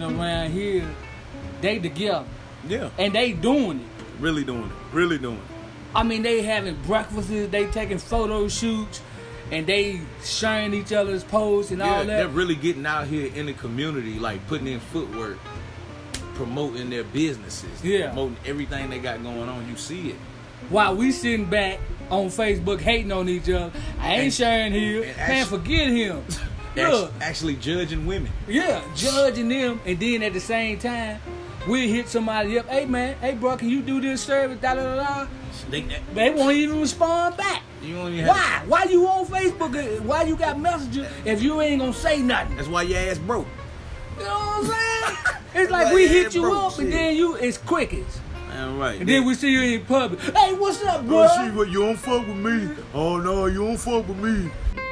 around here, they together. Yeah. And they doing it. Really doing it. Really doing it. I mean, they having breakfasts, they taking photo shoots, and they sharing each other's posts and all that. They're really getting out here in the community, like putting in footwork, promoting their businesses, promoting everything they got going on. You see it. While we sitting back on Facebook hating on each other, I ain't sharing him, can't forget him. Actually judging women. Yeah, judging them, and then at the same time, we hit somebody up. Hey man, hey bro, can you do this service? Da da da da. They won't even respond back. You don't even Why? Why you on Facebook? Why you got messages if you ain't gonna say nothing? That's why your ass broke. You know what I'm saying? It's like we hit you up and then it's crickets. All right. And then we see you in public. Hey, what's up, bro? Oh, see, what, you don't fuck with me. Oh no, you don't fuck with me.